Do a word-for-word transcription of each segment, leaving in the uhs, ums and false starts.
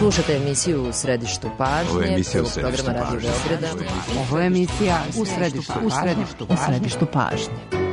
Slušate emisiju U središtu pažnje. Ovo je emisija U središtu programa Radio Beograda. Ovo je emisija U središtu, u središtu, u središtu pažnje.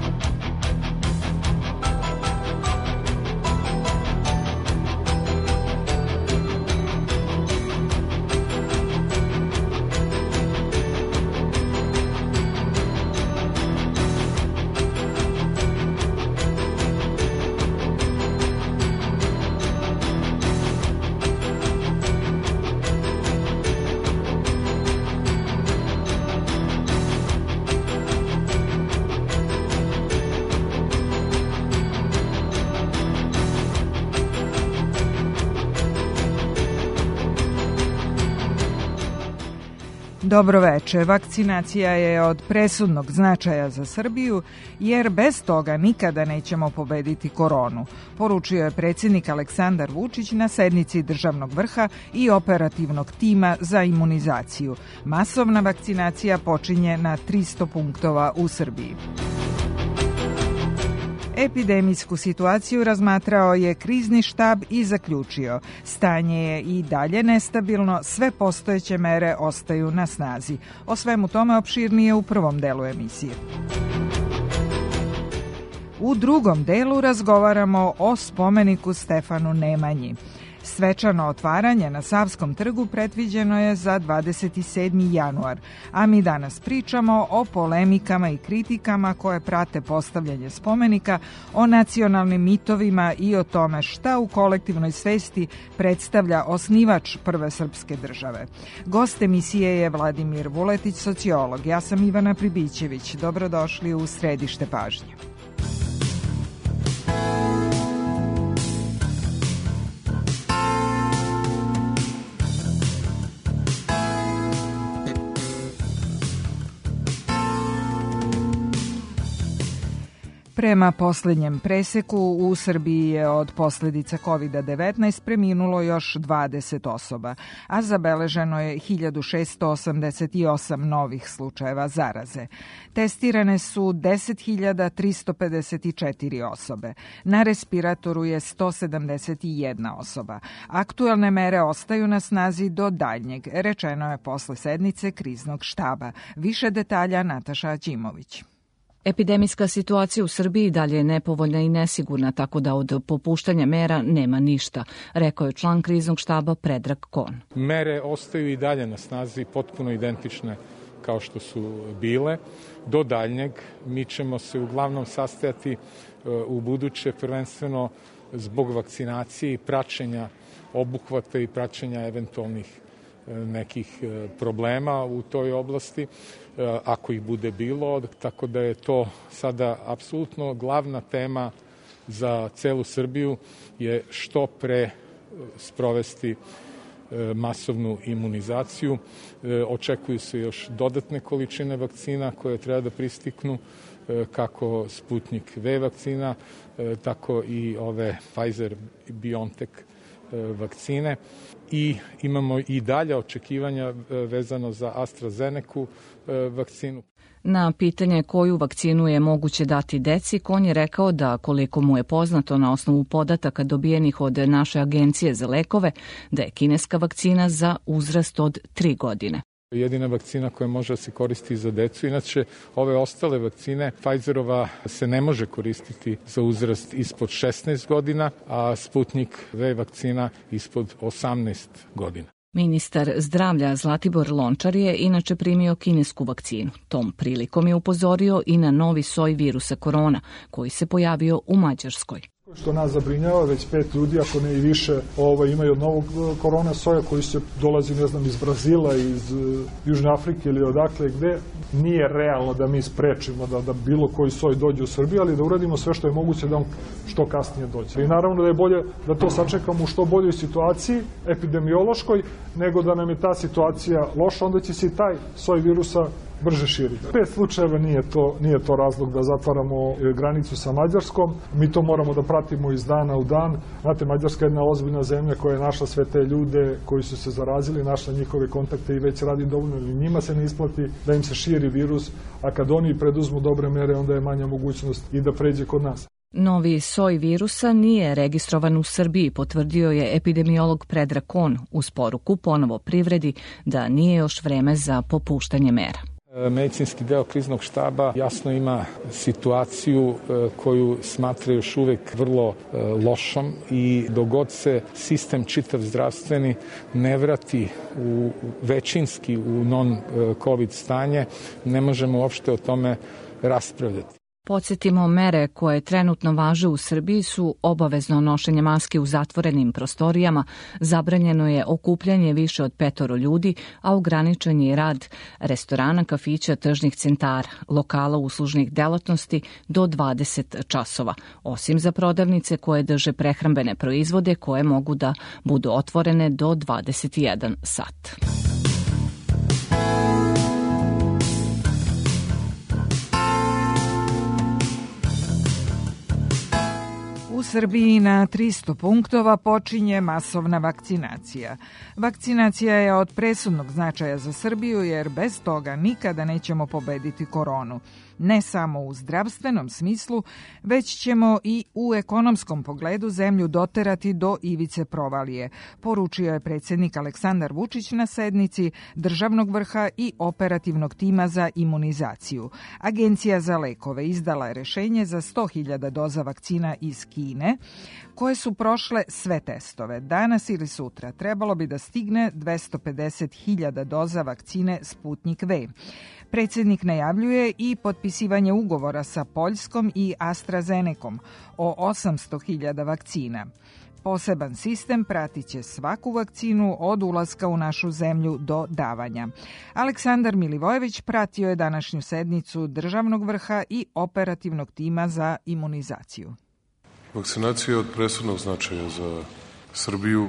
Dobroveče. Vakcinacija je od presudnog značaja za Srbiju, jer bez toga nikada nećemo pobediti koronu, poručio je predsjednik Aleksandar Vučić na sednici državnog vrha i operativnog tima za imunizaciju. Masovna vakcinacija počinje na tristo punktova u Srbiji. Epidemijsku situaciju razmatrao je krizni štab i zaključio: stanje je i dalje nestabilno, sve postojeće mere ostaju na snazi. O svemu tome opširnije u prvom delu emisije. U drugom delu razgovaramo o spomeniku Stefanu Nemanji. Svečano otvaranje na Savskom trgu predviđeno je za dvadeset sedmi januar, a mi danas pričamo o polemikama i kritikama koje prate postavljanje spomenika, o nacionalnim mitovima i o tome šta u kolektivnoj svesti predstavlja osnivač prve srpske države. Gost emisije je Vladimir Vuletić, sociolog. Ja sam Ivana Pribićević. Dobrodošli u Središte pažnje. Prema posljednjem preseku, u Srbiji je od posljedica kovid devetnaest preminulo još dvadeset osoba, a zabeleženo je hiljadu šessto osamdeset osam novih slučajeva zaraze. Testirane su deset hiljada tristo pedeset četiri osobe. Na respiratoru je sto sedamdeset jedna osoba. Aktuelne mere ostaju na snazi do daljnjeg, rečeno je posle sednice kriznog štaba. Više detalja Nataša Aćimović. Epidemijska situacija u Srbiji dalje je nepovoljna i nesigurna, tako da od popuštanja mera nema ništa, rekao je član kriznog štaba Predrag Kon. Mere ostaju i dalje na snazi, potpuno identične kao što su bile. Do daljnjeg mi ćemo se uglavnom sastajati u buduće prvenstveno zbog vakcinacije i praćenja obuhvata i praćenja eventualnih nekih problema u toj oblasti, ako ih bude bilo, tako da je to sada apsolutno glavna tema za celu Srbiju, je što pre sprovesti masovnu imunizaciju. Očekuju se još dodatne količine vakcina koje treba da pristiknu, kako Sputnik V vakcina, tako i ove Pfizer i BioNTech vakcine, i imamo i dalje očekivanja vezano za AstraZeneca vakcinu. Na pitanje koju vakcinu je moguće dati deci, Kon je rekao da, koliko mu je poznato na osnovu podataka dobijenih od naše agencije za lekove, da je kineska vakcina za uzrast od tri godine. Jedina vakcina koja može da se koristi za decu. Inače, ove ostale vakcine, Pfizerova se ne može koristiti za uzrast ispod šesnaest godina, a Sputnik V vakcina ispod osamnaest godina. Ministar zdravlja Zlatibor Lončar je inače primio kinesku vakcinu. Tom prilikom je upozorio i na novi soj virusa korona, koji se pojavio u Mađarskoj. Što nas zabrinjava, već pet ljudi, ako ne i više, ovo, imaju od novog korona soja koji se dolazi, ne znam, iz Brazila, iz uh, Južne Afrike ili odakle gde. Nije realno da mi sprečimo da, da bilo koji soj dođe u Srbiju, ali da uradimo sve što je moguće da on što kasnije dođe. I naravno da je bolje da to sačekamo u što boljoj situaciji, epidemiološkoj, nego da nam je ta situacija loša, onda će se i taj soj virusa brže širi. Pet slučajeva nije to, nije to razlog da zatvaramo granicu sa Mađarskom. Mi to moramo da pratimo iz dana u dan. Znate, Mađarska je jedna ozbiljna zemlja koja je našla sve te ljude koji su se zarazili, našla njihove kontakte i već radi dovoljno. I njima se ne isplati da im se širi virus, a kad oni preduzmu dobre mere, onda je manja mogućnost i da pređe kod nas. Novi soj virusa nije registrovan u Srbiji, potvrdio je epidemiolog Predrag Kon uz poruku ponovo privredi da nije još vreme za popuštanje mera. Medicinski deo kriznog štaba jasno ima situaciju koju smatra još uvek vrlo lošom i dok god se sistem čitav zdravstveni ne vrati u većinski u non-covid stanje, ne možemo uopšte o tome raspravljati. Podsjetimo, mere koje trenutno važe u Srbiji su obavezno nošenje maske u zatvorenim prostorijama, zabranjeno je okupljanje više od petoro ljudi, a ograničen je rad restorana, kafića, tržnih centara, lokala uslužnih delatnosti do dvadeset časova, osim za prodavnice koje drže prehrambene proizvode koje mogu da budu otvorene do dvadeset jedan sat. U Srbiji na tristo punktova počinje masovna vakcinacija. Vakcinacija je od presudnog značaja za Srbiju jer bez toga nikada nećemo pobediti koronu. Ne samo u zdravstvenom smislu, već ćemo i u ekonomskom pogledu zemlju doterati do ivice provalije, poručio je predsjednik Aleksandar Vučić na sednici državnog vrha i operativnog tima za imunizaciju. Agencija za lekove izdala je rešenje za sto hiljada doza vakcina iz Kine, koje su prošle sve testove. Danas ili sutra trebalo bi da stigne dvesta pedeset hiljada doza vakcine Sputnik V. Predsjednik najavljuje i potpisivanje ugovora sa Poljskom i AstraZenecom o osamsto hiljada vakcina. Poseban sistem pratit će svaku vakcinu od ulaska u našu zemlju do davanja. Aleksandar Milivojević pratio je današnju sednicu državnog vrha i operativnog tima za imunizaciju. Vakcinacija je od presudnog značaja za Srbiju.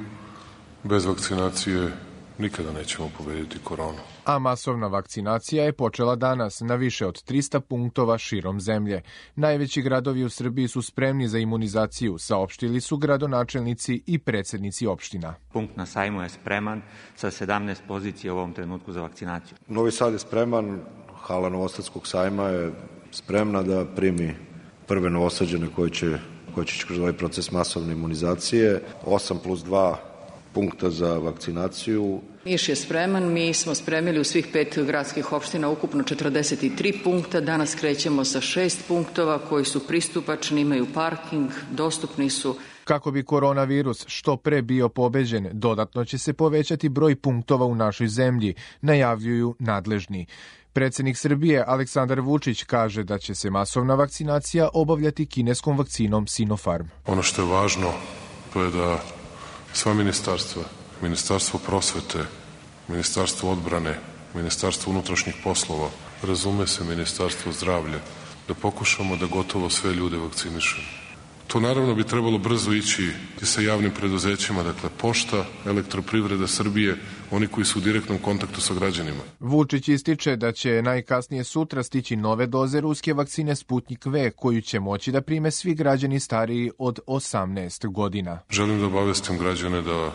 Bez vakcinacije nikada nećemo pobediti koronu. A masovna vakcinacija je počela danas na više od trista punktova širom zemlje. Najveći gradovi u Srbiji su spremni za imunizaciju, saopštili su gradonačelnici i predsednici opština. Punkt na Sajmu je spreman sa sedamnaest pozicija u ovom trenutku za vakcinaciju. Novi Sad je spreman, hala Novosadskog sajma je spremna da primi prve novosađene koji će, koji će kroz ovaj proces masovne imunizacije. osam plus dva punkta za vakcinaciju. Niš je spreman, mi smo spremili u svih pet gradskih opština ukupno četrdeset tri punkta, danas krećemo sa šest punktova koji su pristupačni, imaju parking, dostupni su. Kako bi koronavirus što pre bio pobeđen, dodatno će se povećati broj punktova u našoj zemlji, najavljuju nadležni. Predsjednik Srbije Aleksandar Vučić kaže da će se masovna vakcinacija obavljati kineskom vakcinom Sinopharm. Ono što je važno to je da sva ministarstva, Ministarstvo prosvete, Ministarstvo odbrane, Ministarstvo unutrašnjih poslova, razume se Ministarstvo zdravlja, da pokušamo da gotovo sve ljude vakcinišemo. To naravno bi trebalo brzo ići i sa javnim preduzećima, dakle Pošta, Elektroprivreda Srbije, oni koji su u direktnom kontaktu sa građanima. Vučić ističe da će najkasnije sutra stići nove doze ruske vakcine Sputnik V, koju će moći da prime svi građani stariji od osamnaest godina. Želim da obavestim građane da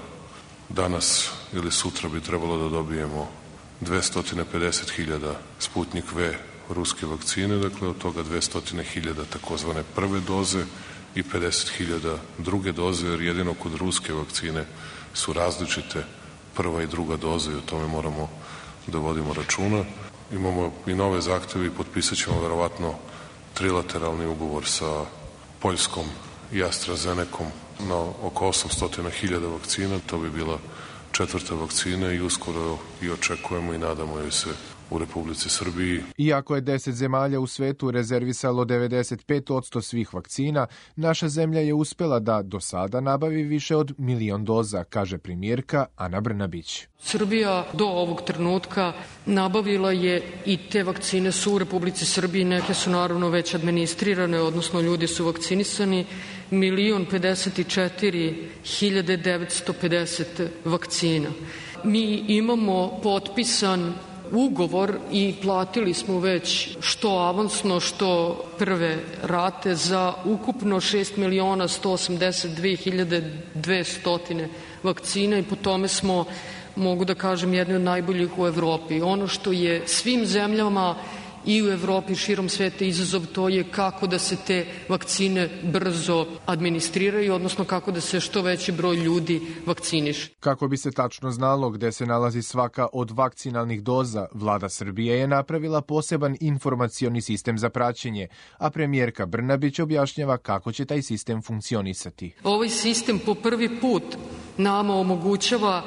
danas ili sutra bi trebalo da dobijemo dvesta pedeset hiljada Sputnik V ruske vakcine, dakle od toga dvesta hiljada takozvane prve doze i pedeset hiljada druge doze, jer jedino kod ruske vakcine su različite prva i druga doza i o tome moramo da vodimo računa. Imamo i nove zahteve i potpisat ćemo verovatno trilateralni ugovor sa Poljskom i AstraZenecom na oko osamsto hiljada vakcina. To bi bila četvrta vakcina i uskoro i očekujemo i nadamo joj se u Republici Srbiji. Iako je deset zemalja u svetu rezervisalo devedeset pet posto svih vakcina, naša zemlja je uspela da do sada nabavi više od milion doza, kaže premijerka Ana Brnabić. Srbija do ovog trenutka nabavila je i te vakcine su u Republici Srbiji, neke su naravno već administrirane, odnosno ljudi su vakcinisani, milion pedeset četiri hiljade devetsto pedeset vakcina. Mi imamo potpisan ugovor i platili smo već što avansno, što prve rate za ukupno šest miliona sto osamdeset dve hiljade dvesta vakcina i po tome smo, mogu da kažem, jedni od najboljih u Evropi. Ono što je svim zemljama i u Evropi, širom sveta izazov, to je kako da se te vakcine brzo administriraju, odnosno kako da se što veći broj ljudi vakciniše. Kako bi se tačno znalo gde se nalazi svaka od vakcinalnih doza, vlada Srbije je napravila poseban informacioni sistem za praćenje, a premijerka Brnabić objašnjava kako će taj sistem funkcionisati. Ovaj sistem po prvi put nama omogućava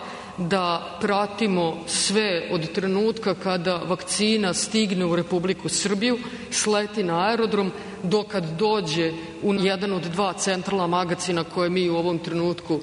da pratimo sve od trenutka kada vakcina stigne u Republiku Srbiju, sleti na aerodrom, do kad dođe u jedan od dva centralna magacina koje mi u ovom trenutku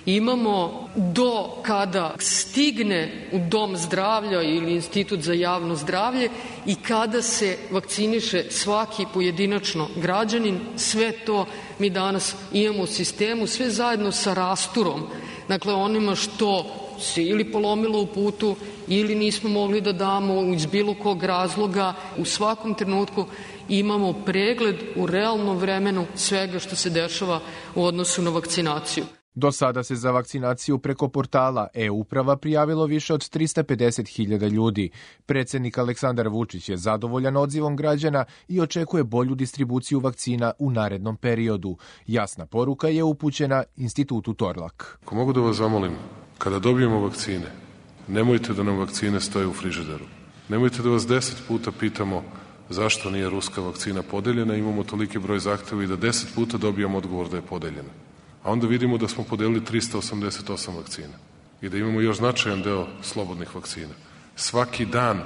imamo, do kada stigne u Dom zdravlja ili Institut za javno zdravlje i kada se vakciniše svaki pojedinačno građanin. Sve to mi danas imamo u sistemu, sve zajedno sa rasturom, dakle onima što se ili polomilo u putu ili nismo mogli da damo iz bilo kog razloga. U svakom trenutku imamo pregled u realnom vremenu svega što se dešava u odnosu na vakcinaciju. Do sada se za vakcinaciju preko portala e-uprava prijavilo više od trista pedeset hiljada ljudi. Predsednik Aleksandar Vučić je zadovoljan odzivom građana i očekuje bolju distribuciju vakcina u narednom periodu. Jasna poruka je upućena Institutu Torlak. Ako mogu da vas zamolim, kada dobijemo vakcine, nemojte da nam vakcine stoje u frižideru. Nemojte da vas deset puta pitamo zašto nije ruska vakcina podeljena, imamo toliki broj zahteva i da deset puta dobijamo odgovor da je podeljena. A onda vidimo da smo podelili trista osamdeset osam vakcina i da imamo još značajan deo slobodnih vakcina. Svaki dan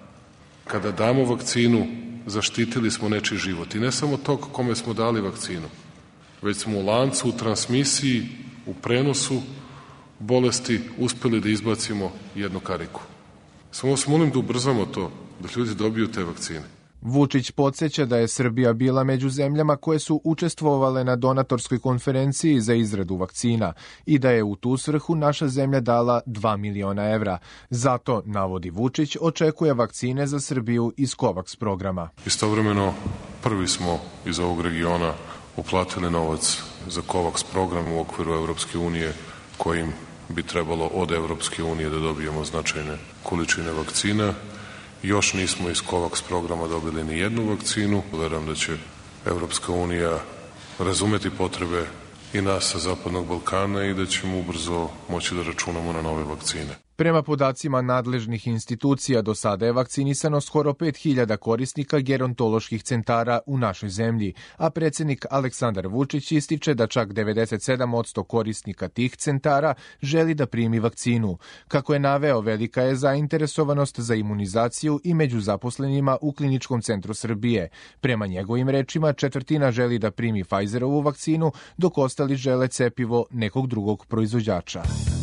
kada damo vakcinu, zaštitili smo nečiji život. I ne samo tog kome smo dali vakcinu, već smo u lancu, u transmisiji, u prenosu bolesti uspeli da izbacimo jednu kariku. Samo vas molim da ubrzamo to, da ljudi dobiju te vakcine. Vučić podsjeća da je Srbija bila među zemljama koje su učestvovale na donatorskoj konferenciji za izradu vakcina i da je u tu svrhu naša zemlja dala dva miliona evra. Zato, navodi Vučić, očekuje vakcine za Srbiju iz COVAX programa. Istovremeno, prvi smo iz ovog regiona uplatili novac za COVAX program u okviru Evropske unije, kojim bi trebalo od Evropske unije da dobijemo značajne količine vakcina. Još nismo iz COVAX programa dobili ni jednu vakcinu. Verujem da će Evropska unija razumeti potrebe i nas sa Zapadnog Balkana i da ćemo ubrzo moći da računamo na nove vakcine. Prema podacima nadležnih institucija, do sada je vakcinisano skoro pet hiljada korisnika gerontoloških centara u našoj zemlji, a predsednik Aleksandar Vučić ističe da čak devedeset sedam posto korisnika tih centara želi da primi vakcinu. Kako je naveo, velika je zainteresovanost za imunizaciju i među zaposlenima u Kliničkom centru Srbije. Prema njegovim rečima, četvrtina želi da primi Pfizerovu vakcinu, dok ostali žele cepivo nekog drugog proizvođača.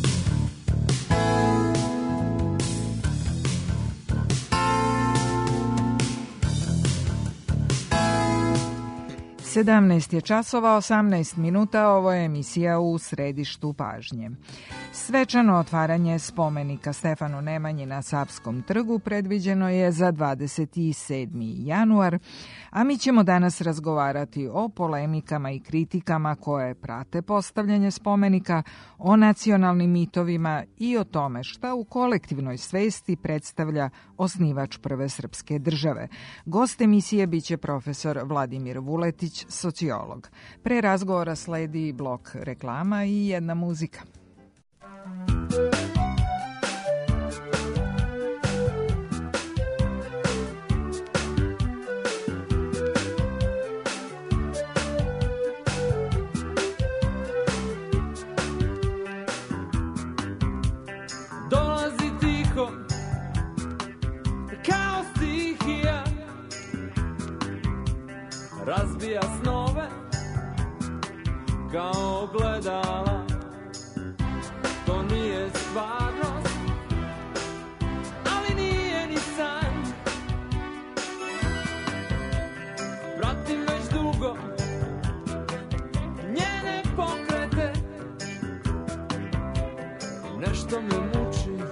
sedamnaest je časova, osamnaest minuta, ovo je emisija U središtu pažnje. Svečano otvaranje spomenika Stefanu Nemanji na Savskom trgu predviđeno je za dvadeset sedmi januar, a mi ćemo danas razgovarati o polemikama i kritikama koje prate postavljanje spomenika, o nacionalnim mitovima i o tome šta u kolektivnoj svesti predstavlja osnivač prve srpske države. Gost emisije biće profesor Vladimir Vuletić, sociolog. Pre razgovora sledi blok reklama i jedna muzika. Dolazi tiho kao stihija, razbija snove kao ogledala. To nije stvarnost, ali nije ni san. Pratim već dugo njene pokrete, nešto me muči,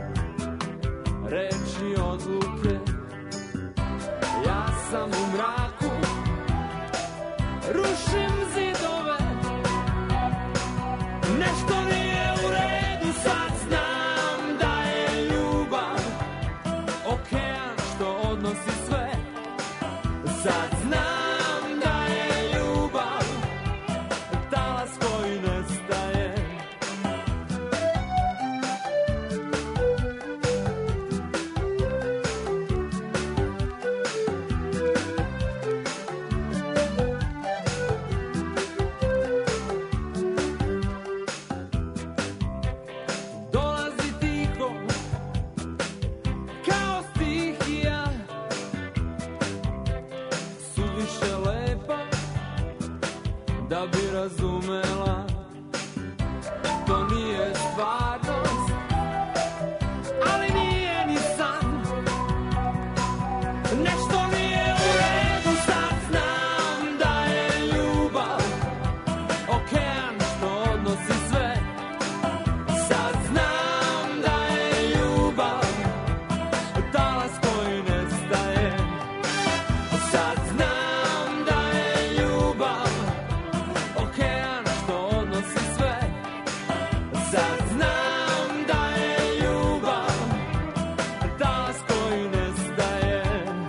reči odluke. Ja sam u mraku, rušim zidove, nešto nije u redu, sad znam da je ljubav okean što odnosi sve. da bi razumela, to nije stvarnost, ali nije ni san. Nešto nije u redu, sad znam da je ljubav okean što odnosi sve. Sad znam da je ljubav talas koji nestaje. Sad znam da je ljubav okean što odnosi sve. Sad znam da je ljubav talas koji nestaje.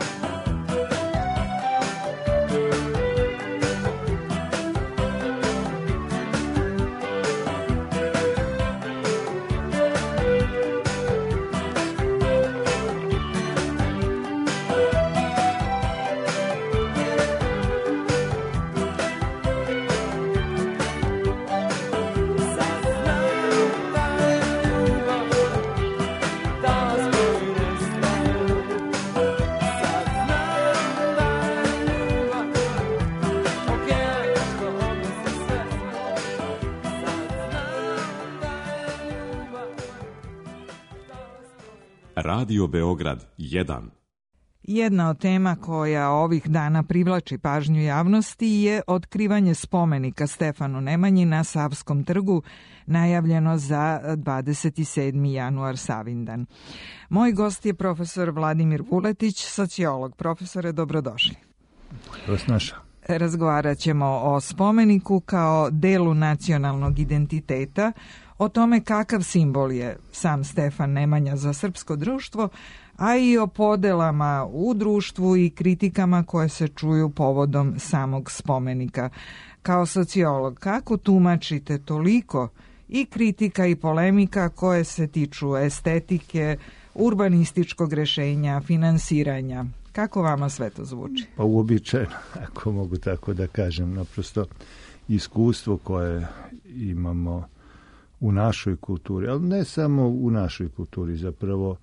Radio Beograd jedan. Jedna od tema koja ovih dana privlači pažnju javnosti je otkrivanje spomenika Stefanu Nemanji na Savskom trgu, najavljeno za dvadeset sedmi januar Savindan. Moj gost je profesor Vladimir Vuletić, sociolog. Profesore, dobrodošli. Vas naša. Razgovarat ćemo o spomeniku kao delu nacionalnog identiteta, o tome kakav simbol je sam Stefan Nemanja za srpsko društvo, a i o podelama u društvu i kritikama koje se čuju povodom samog spomenika. Kao sociolog, kako tumačite toliko i kritika i polemika koje se tiču estetike, urbanističkog rešenja, finansiranja? Kako vama sve to zvuči? Pa uobičajeno, ako mogu tako da kažem. Naprosto iskustvo koje imamo u našoj kulturi, ali ne samo u našoj kulturi, zapravo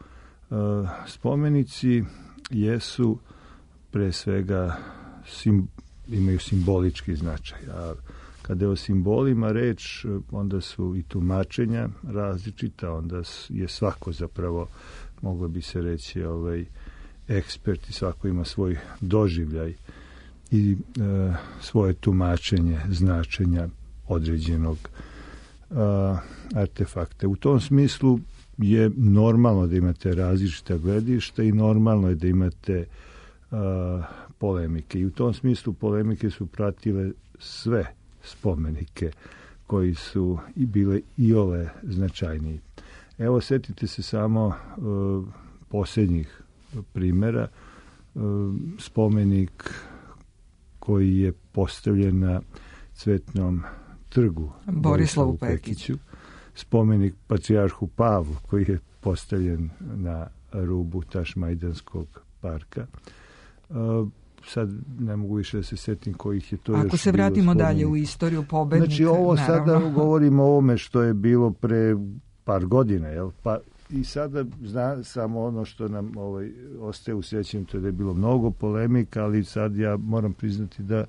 spomenici jesu pre svega sim, imaju simbolički značaj, a kada je o simbolima reč, onda su i tumačenja različita, onda je svako zapravo, moglo bi se reći, ovaj, ekspert i svako ima svoj doživljaj i e, svoje tumačenje značenja određenog e, artefakta. U tom smislu je normalno da imate različita gledišta i normalno je da imate uh, polemike. I u tom smislu polemike su pratile sve spomenike koji su i bile iole značajniji. Evo, setite se samo uh, posljednjih primjera. Uh, spomenik koji je postavljen na Cvetnom trgu Borislavu Pekiću. Spomenik patrijarhu Pavlu koji je postavljen na rubu Tašmajdanskog parka. Uh, sad ne mogu više da se setim kojih je to Ako još bilo. Ako se vratimo spomenik. Dalje u istoriju pobednika. Znači ovo naravno. Sada govorimo o ovome što je bilo pre par godina, jel? Pa i sada zna samo ono što nam ovaj, ostaje u sjećanju, to je da je bilo mnogo polemika, ali sad ja moram priznati da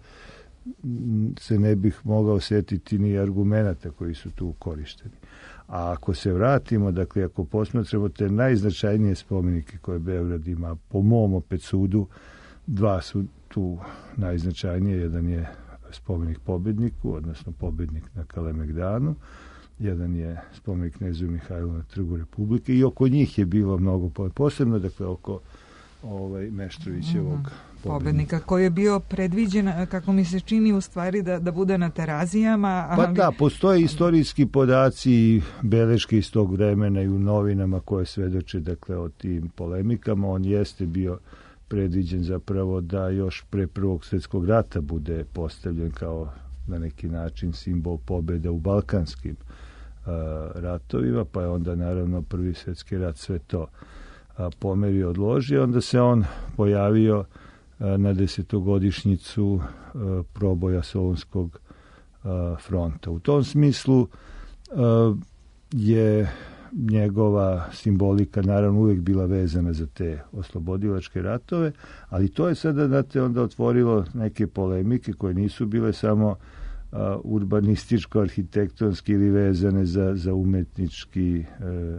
se ne bih mogao setiti ni argumenata koji su tu korišteni. A ako se vratimo, dakle, ako posmatramo te najznačajnije spomenike koje Beograd ima, po mom opet sudu, dva su tu najznačajnije. Jedan je spomenik pobedniku, odnosno pobednik na Kalemegdanu. Jedan je spomenik knezu Mihajlu na Trgu Republike i oko njih je bilo mnogo, posebno, dakle, oko ovaj, Meštrovićevog mm, pobednika, koji je bio predviđen, kako mi se čini, u stvari da, da bude na terazijama. Ali... Pa da, postoje istorijski podaci i beleške iz tog vremena i u novinama koje svedoče, dakle, o tim polemikama. On jeste bio predviđen zapravo da još pre Prvog svjetskog rata bude postavljen kao na neki način simbol pobjede u balkanskim uh, ratovima, pa je onda naravno Prvi svjetski rat sve to uh, pomerio, odložio. Onda se on pojavio uh, na desetogodišnjicu uh, proboja Solunskog uh, fronta. U tom smislu uh, je njegova simbolika naravno uvijek bila vezana za te oslobodilačke ratove, ali to je sada, znate, onda otvorilo neke polemike koje nisu bile samo urbanističko-arhitektonski ili vezane za, za umetnički e,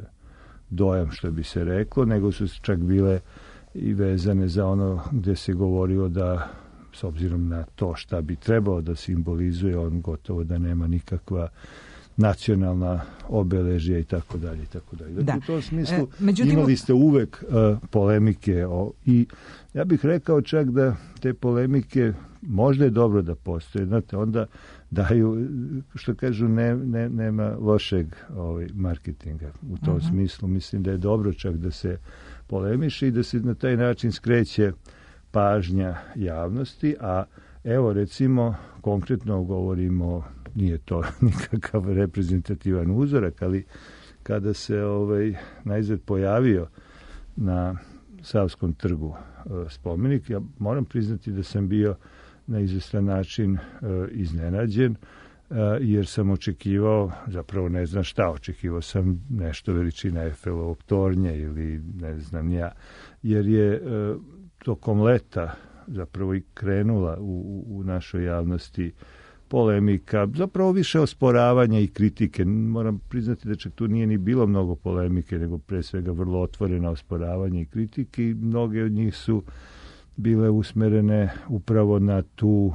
dojam, što bi se reklo, nego su čak bile i vezane za ono gde se govorilo da, s obzirom na to šta bi trebalo da simbolizuje, on gotovo da nema nikakva nacionalna obeležja i tako dalje i tako dalje. Dakle, u tom smislu e, međutim... imali ste uvek uh, polemike o, i ja bih rekao čak da te polemike možda je dobro da postoje, znate, onda daju, što kažu, ne, ne, nema lošeg ovaj, marketinga. U tom uh-huh. smislu mislim da je dobro čak da se polemiše i da se na taj način skreće pažnja javnosti, a evo recimo konkretno govorimo, nije to nikakav reprezentativan uzorak, ali kada se ovaj, najzad pojavio na Savskom trgu e, spomenik, ja moram priznati da sam bio na izvestan način e, iznenađen, e, jer sam očekivao, zapravo ne znam šta, očekivao sam nešto veličina Eiffelovog tornja ili ne znam ja, jer je e, tokom leta zapravo i krenula u, u našoj javnosti polemika, zapravo više osporavanja i kritike. Moram priznati da čak tu nije ni bilo mnogo polemike, nego pre svega vrlo otvorena osporavanja i kritike i mnoge od njih su bile usmerene upravo na tu uh,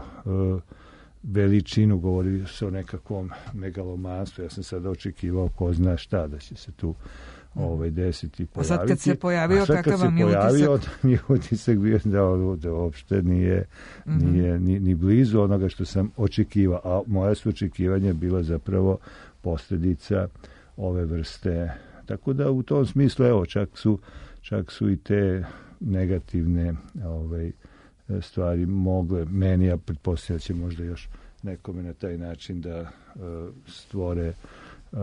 veličinu, govori se o nekakvom megalomanstvu. Ja sam sad očekivao ko zna šta da će se tu ovaj desiti pojaviti. A sad kad se pojavio, kakav vam je utisak? Onda mi utisak bio da, da uopšte nije, mm-hmm. nije ni, ni blizu onoga što sam očekivao. A moja su očekivanja bila zapravo posljedica ove vrste. Tako da u tom smislu, evo, čak su, čak su i te negativne ovaj, stvari mogle, meni, ja pretpostavljam će možda još nekome na taj način da uh, stvore uh,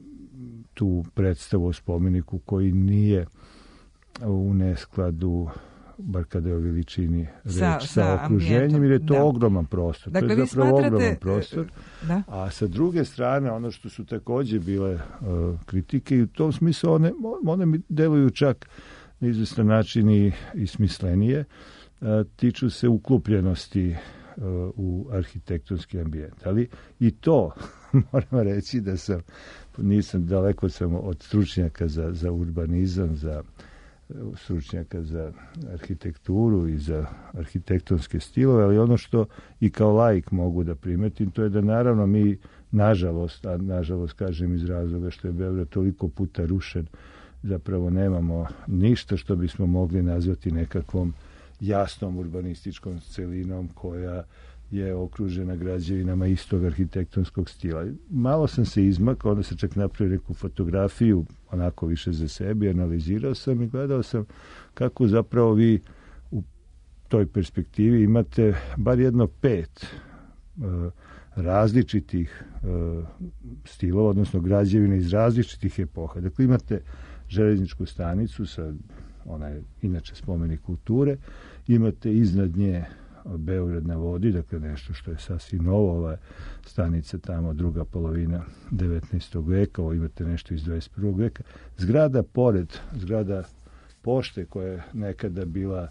tu predstavu o spomeniku koji nije u neskladu, bar kada je o veličini reč, sa, sa, sa okruženjem, jer je to da. ogroman prostor. Dakle, to je zapravo smatrate... ogroman prostor. Da. A sa druge strane, ono što su takođe bile uh, kritike, i u tom smislu one, one mi deluju čak na izvestan način i, i smislenije, uh, tiču se uklupljenosti uh, u arhitektonski ambijent. Ali i to, moram reći da sam nisam daleko sam od stručnjaka za, za urbanizam, za stručnjaka za arhitekturu i za arhitektonske stilove, ali ono što i kao laik mogu da primetim, to je da naravno mi, nažalost, a nažalost kažem iz razloga što je Beograd toliko puta rušen, zapravo nemamo ništa što bismo mogli nazvati nekakvom jasnom urbanističkom celinom koja je okružena građevinama istog arhitektonskog stila. Malo sam se izmakao, onda sam čak napravio neku fotografiju, onako više za sebe, analizirao sam i gledao sam kako zapravo vi u toj perspektivi imate bar jedno pet uh, različitih uh, stilova, odnosno građevina iz različitih epoha. Dakle, imate železničku stanicu, sa, ona je inače spomenik kulture, imate iznad nje Beograd na vodi, dakle nešto što je sasvim novo, ova stanica tamo druga polovina devetnaestog veka, ovo imate nešto iz dvadeset prvog veka. Zgrada pored, zgrada pošte koja je nekada bila,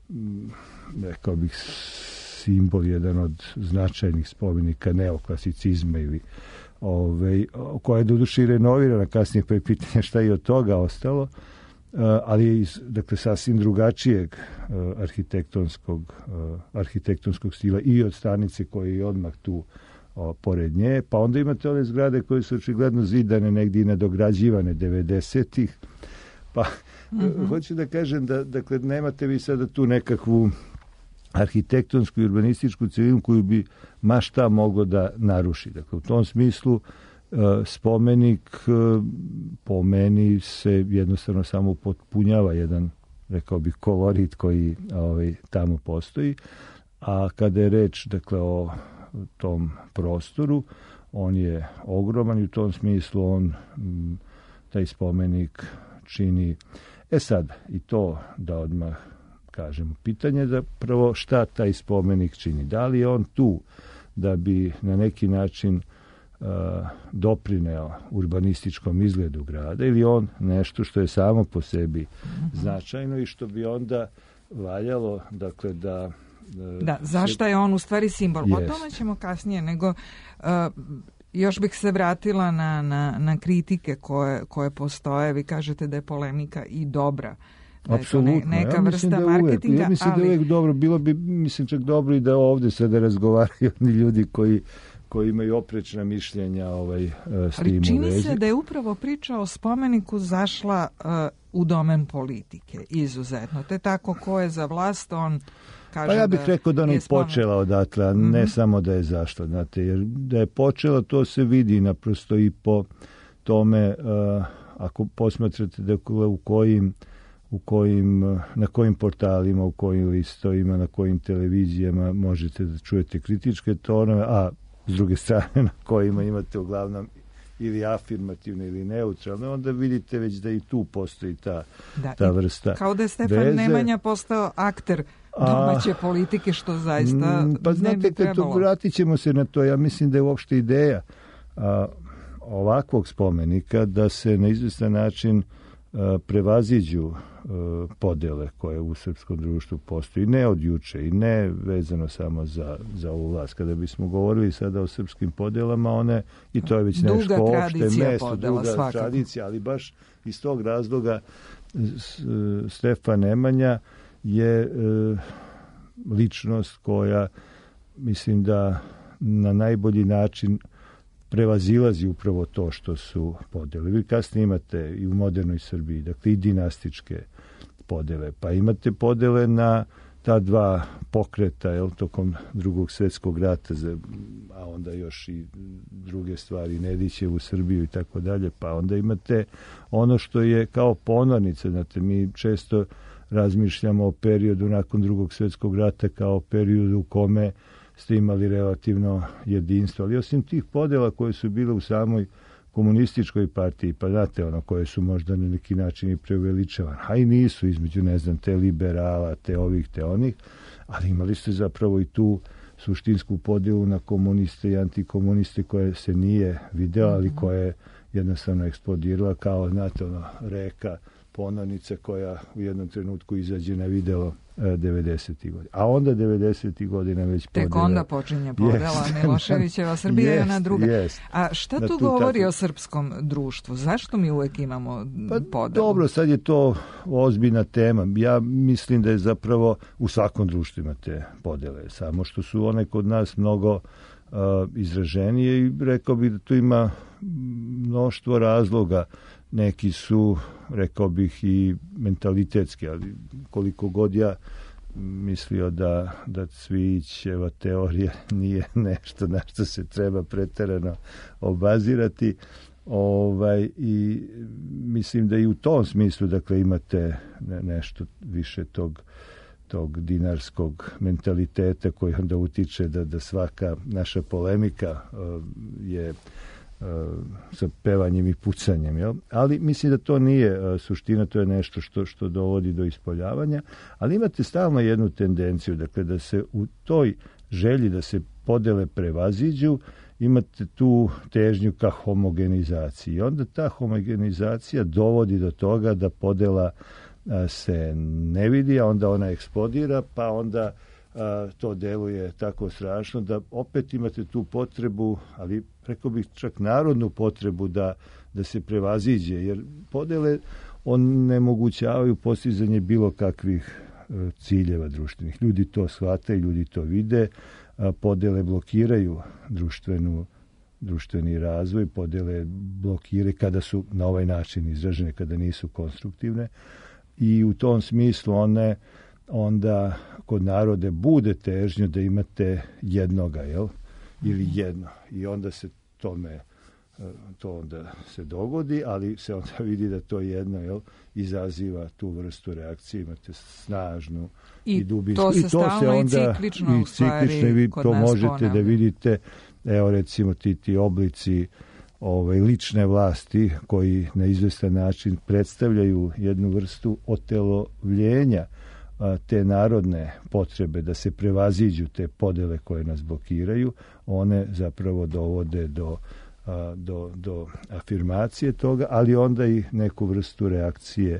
rekao bih, simbol, jedan od značajnih spomenika neoklasicizma ili ove, koja je doduše renovirana kasnije, pa je pitanje šta je od toga ostalo. Uh, ali je iz, dakle, sasvim drugačijeg uh, arhitektonskog, uh, arhitektonskog stila i od stanice koja je odmah tu uh, pored nje, pa onda imate one zgrade koje su očigledno zidane negdje i nadograđivane devedesetih, pa mm-hmm. hoću da kažem da, dakle, nemate vi sada tu nekakvu arhitektonsku i urbanističku celinu koju bi ma šta moglo da naruši. Dakle, u tom smislu spomenik po meni se jednostavno samo potpunjava jedan, rekao bih, kolorit koji ovaj, tamo postoji, a kada je reč, dakle, o tom prostoru, on je ogroman i u tom smislu on taj spomenik čini. E sad, i to da odmah kažem, pitanje je zapravo šta taj spomenik čini. Da li je on tu da bi na neki način Uh, doprineo urbanističkom izgledu grada ili on nešto što je samo po sebi mm-hmm. značajno i što bi onda valjalo, dakle, da Da, zašto je on u stvari simbol? Yes. O tome ćemo kasnije, nego uh, još bih se vratila na, na, na kritike koje, koje postoje. Vi kažete da je polemika i dobra. Apsolutno. Ne, neka ja vrsta da uvek, marketinga, ja mislim ali... da je uvijek dobro. Bilo bi, mislim, čak dobro i da ovdje sada razgovaraju oni ljudi koji, koji imaju oprečna mišljenja ovaj, s tim u vezi. Ali čini se da je upravo priča o spomeniku zašla uh, u domen politike, izuzetno. Te tako ko je za vlast, on kaže pa ja bih da rekao da ona i spomenik... počela odatle, a ne mm-hmm. samo da je zašla. Znate, jer da je počela, to se vidi naprosto i po tome, uh, ako posmatrate da u kojim u kojim, na kojim portalima, u kojim listovima, na kojim televizijama možete da čujete kritičke tonove, a s druge strane na kojima imate uglavnom ili afirmativne ili neutralne, onda vidite već da i tu postoji ta, da, ta vrsta kao da je Stefan veze. Nemanja postao akter domaće a, politike, što zaista pa ne znate, bi trebalo. To, vratit ćemo se na to. Ja mislim da je uopšte ideja a, ovakvog spomenika da se na izvestan način a, prevaziđu a, podele koje u srpskom društvu postoji. Ne od juče i ne vezano samo za, za ovu vlast. Kada bismo govorili sada o srpskim podelama, one, i to je već duga nešto opšte mesto, podela, duga svakako. tradicija, ali baš iz tog razloga Stefan Nemanja je e, ličnost koja, mislim da na najbolji način prevazilazi upravo to što su podele. Vi kasnije imate i u modernoj Srbiji, dakle i dinastičke podele, pa imate podele na ta dva pokreta, jel, tokom drugog svjetskog rata, a onda još i druge stvari, Nedićevu Srbiju i tako dalje, pa onda imate ono što je kao ponornica, znate, mi često razmišljamo o periodu nakon drugog svjetskog rata kao periodu u kome ste imali relativno jedinstvo, ali osim tih podela koje su bile u samoj komunističkoj partiji, pa znate ono, koje su možda na neki način i preuveličavane, a i nisu između, ne znam, te liberala, te ovih, te onih, ali imali ste zapravo i tu suštinsku podelu na komuniste i antikomuniste koje se nije video, ali koja je jednostavno eksplodirala kao, znate, ono, reka, ponornica koja u jednom trenutku izađe na video devedesetih godina. A onda devedesetih godina već podela. Tek onda počinje podela yes. Miloševićeva Srbija je na druga. Yes. A šta tu, tu govori tako o srpskom društvu? Zašto mi uvek imamo pa, podelu? Dobro, sad je to ozbiljna tema. Ja mislim da je zapravo u svakom društvu imate podele. Samo što su one kod nas mnogo uh, izraženije i rekao bih da tu ima mnoštvo razloga. Neki su, rekao bih, i mentalitetski, ali koliko god ja mislio da, da Cvijićeva teorija nije nešto na što se treba preterano obazirati, ovaj, i mislim da i u tom smislu, dakle, imate nešto više tog tog dinarskog mentaliteta koji onda utiče da, da svaka naša polemika uh, je sa pevanjem i pucanjem, jel? Ali mislim da to nije uh, suština, to je nešto što, što dovodi do ispoljavanja, ali imate stalno jednu tendenciju, dakle, da se u toj želji da se podele prevaziđu, imate tu težnju ka homogenizaciji. I onda ta homogenizacija dovodi do toga da podela uh, se ne vidi, a onda ona eksplodira, pa onda a, to deluje tako strašno da opet imate tu potrebu, ali rekao bih čak narodnu potrebu da, da se prevaziđe, jer podele onemogućavaju postizanje bilo kakvih a, ciljeva društvenih. Ljudi to shvataju, ljudi to vide, a, podele blokiraju društvenu društveni razvoj, podele blokiraju kada su na ovaj način izražene, kada nisu konstruktivne, i u tom smislu one onda kod narode bude težnju da imate jednoga, jel? Ili jedno. I onda se tome to onda se dogodi, ali se onda vidi da to jedno, jel, izaziva tu vrstu reakcije, imate snažnu i, i dubinsku. To se I to stalno se onda, i ciklično, i u stvari, ciklično, vi kod to nas možete ponavlja. da vidite, evo recimo ti, ti oblici ove lične vlasti koji na izvestan način predstavljaju jednu vrstu otelovljenja a, te narodne potrebe da se prevaziđu te podele koje nas blokiraju, one zapravo dovode do, a, do, do afirmacije toga, ali onda i neku vrstu reakcije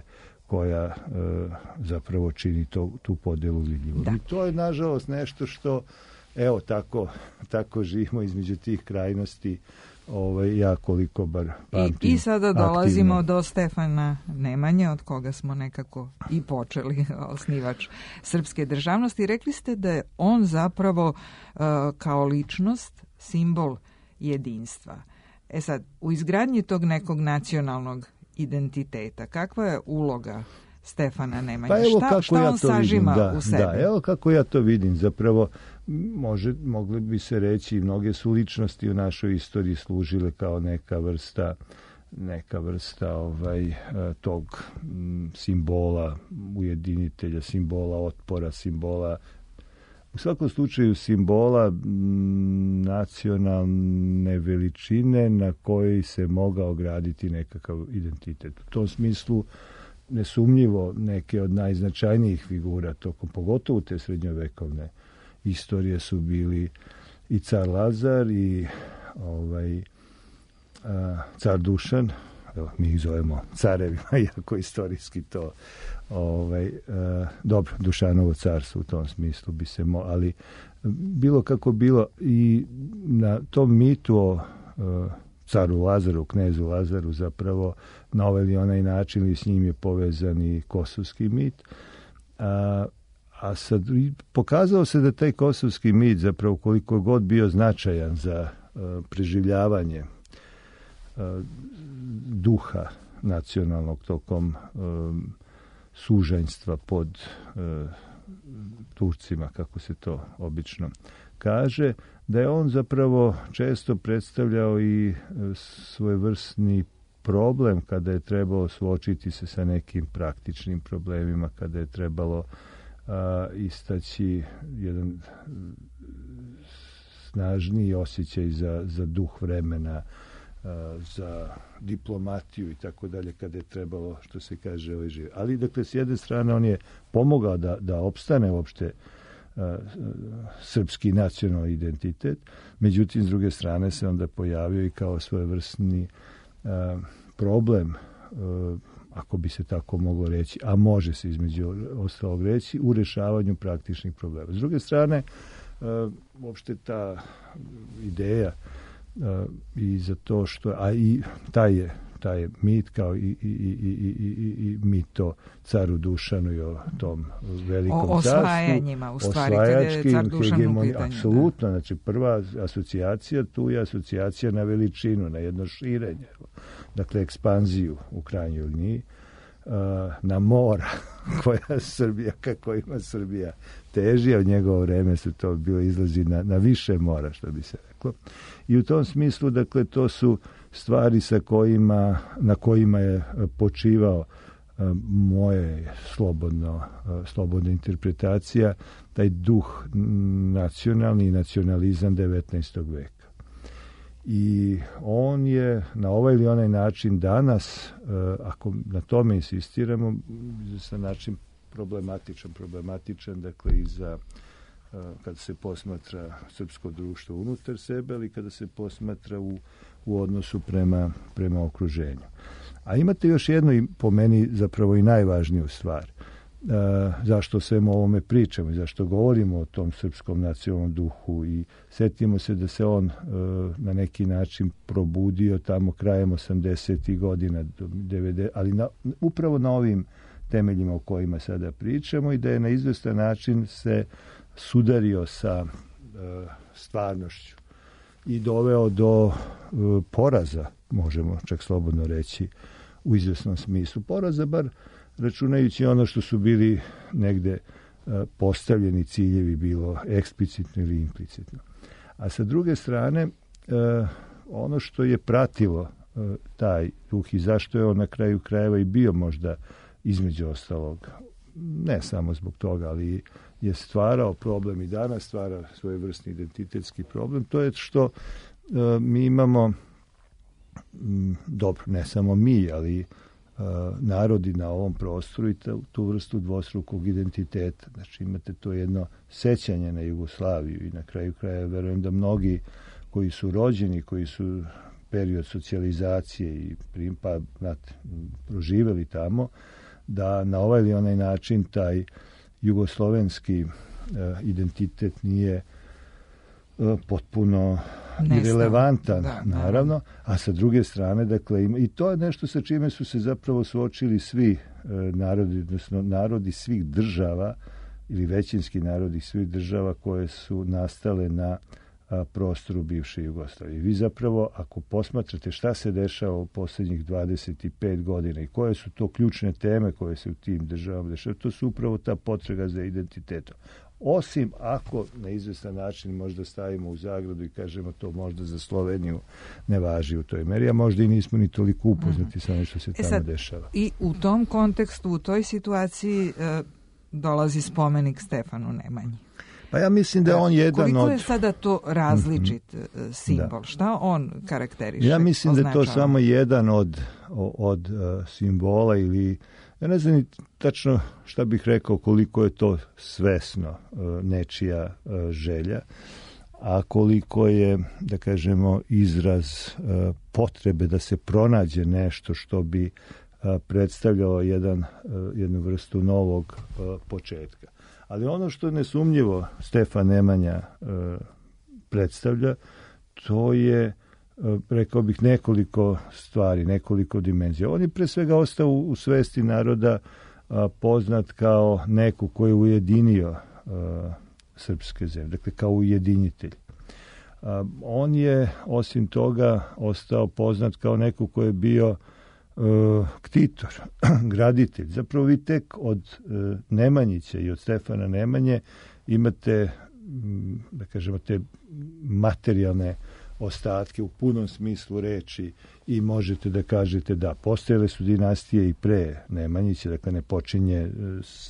koja e, zapravo čini to, tu podelu vidljivu. I to je nažalost nešto što evo tako, tako živimo između tih krajnosti. Ovaj, ja koliko bar pamtim. I, I sada dolazimo aktivno do Stefana Nemanje, od koga smo nekako i počeli, osnivač srpske državnosti. Rekli ste da je on zapravo uh, kao ličnost simbol jedinstva. E sad, u izgradnji tog nekog nacionalnog identiteta, kakva je uloga Stefana Nemanje? Pa evo šta kako šta ja on to sažima vidim, da, u sebi? Da, evo kako ja to vidim. Zapravo, može, mogli bi se reći, mnoge su ličnosti u našoj istoriji služile kao neka vrsta neka vrsta ovaj, tog m, simbola ujedinitelja, simbola otpora, simbola, u svakom slučaju simbola m, nacionalne veličine na kojoj se mogao graditi nekakav identitet. U tom smislu nesumnjivo neke od najznačajnijih figura tokom, pogotovo te srednjovekovne istorije, su bili i car Lazar i ovaj, a, car Dušan. Evo, mi ih zovemo carevima, iako istorijski to ovaj, a, dobro, Dušanovo carstvo u tom smislu bi se mo, ali bilo kako bilo i na tom mitu o a, caru Lazaru, knezu Lazaru, zapravo na ovaj ili onaj način i s njim je povezan i kosovski mit. A, a sad pokazalo se da taj kosovski mit, zapravo koliko god bio značajan za a, preživljavanje a, duha nacionalnog tokom a, sužanjstva pod a, Turcima, kako se to obično kaže, da je on zapravo često predstavljao i svojevrsni problem kada je trebalo suočiti se sa nekim praktičnim problemima, kada je trebalo a, istaći jedan snažniji osjećaj za, za duh vremena, a, za diplomatiju i tako dalje, kada je trebalo, što se kaže, ovaj živ. Ali, dakle, s jedne strane on je pomogao da, da opstane uopšte srpski nacionalni identitet, međutim s druge strane se onda pojavio i kao svojevrsni uh, problem, uh, ako bi se tako moglo reći, a može se između ostalog reći, u rešavanju praktičnih problema. S druge strane, uh, uopšte ta ideja uh, i za to što, a i taj je taj mit kao i, i, i, i, i, i mito caru Dušanu i o tom velikom carstvu. O osvajanjima, u stvari, kada je car Dušan u pitanju. Apsolutno, znači prva asocijacija tu je asocijacija na veličinu, na jedno širenje. Dakle, ekspanziju u krajnjoj liniji, na mora koja Srbija, kako ima Srbija teži, a od njegovo vreme su to bilo izlazi na, na više mora, što bi se reklo. I u tom smislu, dakle, to su stvari sa kojima, na kojima je počivao moje slobodno, slobodna interpretacija, taj duh nacionalni i nacionalizam devetnaestog veka. I on je na ovaj ili onaj način danas, ako na tome insistiramo, sa način problematičan, problematičan, dakle i za kada se posmatra srpsko društvo unutar sebe, ali kada se posmatra u, u odnosu prema, prema okruženju. A imate još jednu, i po meni zapravo i najvažniju stvar. Uh, zašto svemu ovome pričamo i zašto govorimo o tom srpskom nacionalnom duhu i setimo se da se on uh, na neki način probudio tamo krajem osamdesetih godina, devedesetih, ali na, upravo na ovim temeljima o kojima sada pričamo i da je na izvestan način se sudario sa uh, stvarnošću i doveo do uh, poraza, možemo čak slobodno reći, u izvesnom smislu. Poraza, bar računajući ono što su bili negde uh, postavljeni ciljevi, bilo eksplicitno ili implicitno. A sa druge strane, uh, ono što je pratilo uh, taj duh i zašto je on na kraju krajeva i bio možda između ostalog, ne samo zbog toga, ali je stvarao problem i danas stvara svojevrsni identitetski problem, to je što uh, mi imamo, m, dobro, ne samo mi, ali uh, narodi na ovom prostoru i tu, tu vrstu dvostrukog identiteta. Znači imate to jedno sećanje na Jugoslaviju i na kraju kraja verujem da mnogi koji su rođeni, koji su period socijalizacije i pa znate, proživeli tamo, da na ovaj ili onaj način taj jugoslovenski uh, identitet nije uh, potpuno Nestav. irelevantan, Da, naravno, a sa druge strane, dakle, ima, i to je nešto sa čime su se zapravo suočili svi uh, narodi, odnosno narodi svih država, ili većinski narodi svih država koje su nastale na a, prostoru bivše Jugoslavije. Vi zapravo, ako posmatrate šta se dešava u posljednjih dvadeset pet godina i koje su to ključne teme koje se u tim državama dešavaju, to su upravo ta potraga za identitetom. Osim ako na izvestan način možda stavimo u zagradu i kažemo to možda za Sloveniju ne važi u toj meri, a možda i nismo ni toliko upoznati sa ono što se E tamo sad, dešava. I u tom kontekstu, u toj situaciji e, dolazi spomenik Stefanu Nemanji. Pa ja mislim da je on jedan Koliko od... Koliko je sada to različit mm-hmm. simbol? Da. Šta on karakteriše? Ja mislim označava? da je to samo jedan od, od uh, simbola ili... Ja ne znam ni tačno šta bih rekao koliko je to svesno uh, nečija uh, želja, a koliko je, da kažemo, izraz uh, potrebe da se pronađe nešto što bi uh, predstavljalo jedan, uh, jednu vrstu novog uh, početka. Ali ono što nesumnjivo Stefan Nemanja uh, predstavlja, to je, uh, rekao bih, nekoliko stvari, nekoliko dimenzija. On je pre svega ostao u, u svesti naroda uh, poznat kao neko ko je ujedinio uh, srpske zemlje, dakle kao ujedinitelj. Uh, on je, osim toga, ostao poznat kao neko ko je bio Uh, ktitor, graditelj. Zapravo vi tek od uh, Nemanjića i od Stefana Nemanje imate, m, da kažemo, te materijalne ostatke u punom smislu reči i možete da kažete da postojale su dinastije i pre Nemanjića, dakle ne počinje uh,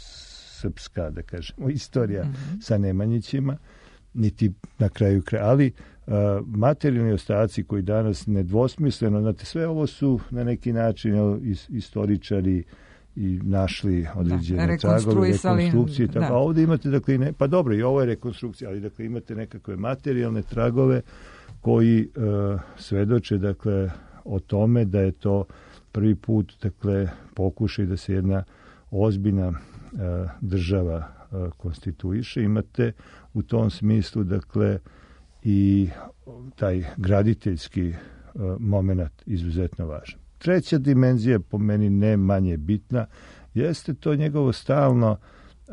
srpska, da kažemo, istorija mm-hmm. sa Nemanjićima, niti na kraju kraja, ali uh, materijalni ostaci koji danas nedvosmisleno, znate, sve ovo su na neki način jel, is, istoričari i našli određene da, tragove, rekonstrukcije. Tako, da. A ovdje imate, dakle, ne, pa dobro, i ovo je rekonstrukcija, ali dakle imate nekakve materijalne tragove koji uh, svedoče, dakle, o tome da je to prvi put, dakle, pokušaj da se jedna ozbiljna uh, država uh, konstituiše. Imate u tom smislu, dakle, i taj graditeljski uh, moment izuzetno važan. Treća dimenzija, po meni ne manje bitna, jeste to njegovo stalno uh,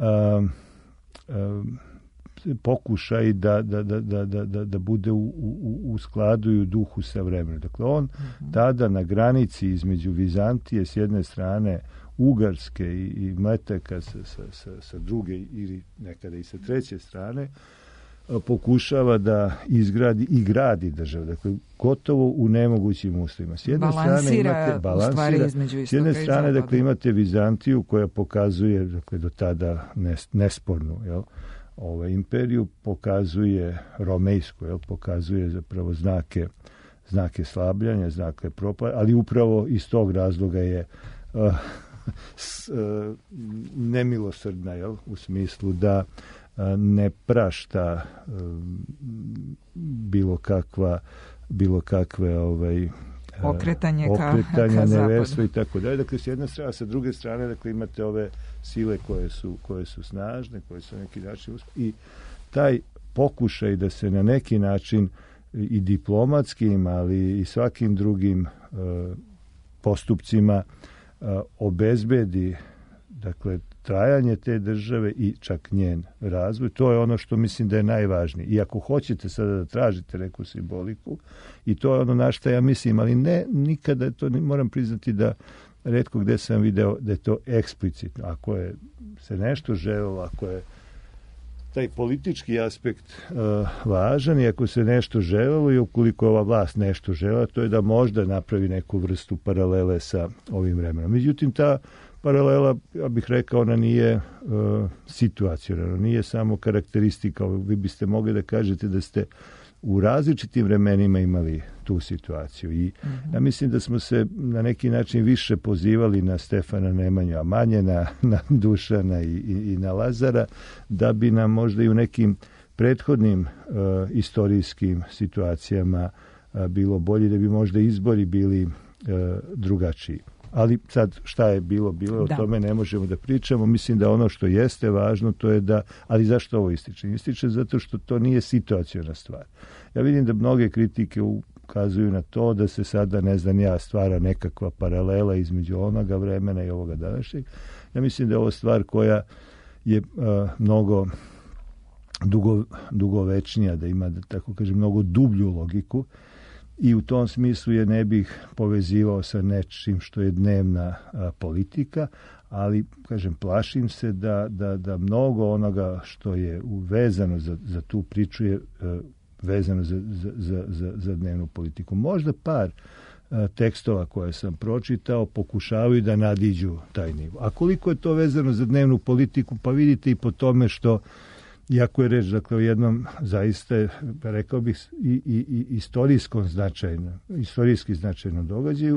uh, pokušaj da, da, da, da, da, da bude u, u, u skladu i u duhu sa vremenom. Dakle, on uh-huh. tada na granici između Vizantije s jedne strane, Ugarske i, i Mletaka sa, sa, sa, sa druge ili nekada i sa treće strane, pokušava da izgradi i gradi državu. Dakle, gotovo u nemogućim uslovima. S jedne balansira, strane imate balansira, između s jedne strane dakle, imate Vizantiju koja pokazuje, dakle, do tada nes, nespornu, jel, ovaj, imperiju, pokazuje romejsku, jel, pokazuje zapravo znake, znake slabljanja, znake propada, ali upravo iz tog razloga je uh, s, uh, nemilosrdna, jel, u smislu da ne prašta bilo kakva bilo kakve ovaj okretanje okretanja ka, ka neverstva i tako dalje. Dakle, s jedne strane, sa druge strane, dakle, imate ove sile koje su, koje su snažne, koje su na neki način i taj pokušaj da se na neki način i diplomatskim, ali i svakim drugim uh, postupcima uh, obezbedi, dakle, trajanje te države i čak njen razvoj. To je ono što mislim da je najvažnije. I ako hoćete sada da tražite neku simboliku, i to je ono na što ja mislim, ali ne nikada, to ne, moram priznati da retko gde sam video da je to eksplicitno. Ako je se nešto želelo, ako je taj politički aspekt uh, važan i ako se nešto želelo i ukoliko je ova vlast nešto žela, to je da možda napravi neku vrstu paralele sa ovim vremenom. Međutim, ta paralela, ja bih rekao, ona nije uh, situacionalna, nije samo karakteristika. Vi biste mogli da kažete da ste u različitim vremenima imali tu situaciju. I mm-hmm. ja mislim da smo se na neki način više pozivali na Stefana Nemanju, a manje na, na Dušana i, i, i na Lazara, da bi nam možda i u nekim prethodnim uh, istorijskim situacijama uh, bilo bolje, da bi možda izbori bili uh, drugačiji. Ali sad šta je bilo, bilo, o Da. tome ne možemo da pričamo. Mislim da ono što jeste važno, to je da, ali zašto ovo ističe? Ističe zato što to nije situaciona stvar. Ja vidim da mnoge kritike ukazuju na to da se sada, ne znam ja, stvara nekakva paralela između onoga vremena i ovoga današnjeg. Ja mislim da je ovo stvar koja je uh, mnogo dugo, dugovečnija, da ima, da tako kažem, mnogo dublju logiku i u tom smislu je ne bih povezivao sa nečim što je dnevna a, politika, ali, kažem, plašim se da, da, da mnogo onoga što je vezano za, za tu priču je a, vezano za, za, za, za dnevnu politiku. Možda par a, tekstova koje sam pročitao pokušavaju da nadiđu taj nivo. A koliko je to vezano za dnevnu politiku, pa vidite i po tome što, iako je reč, dakle, o jednom zaista, rekao bih, i, i, i istorijskom značajno, istorijski značajnom događaju,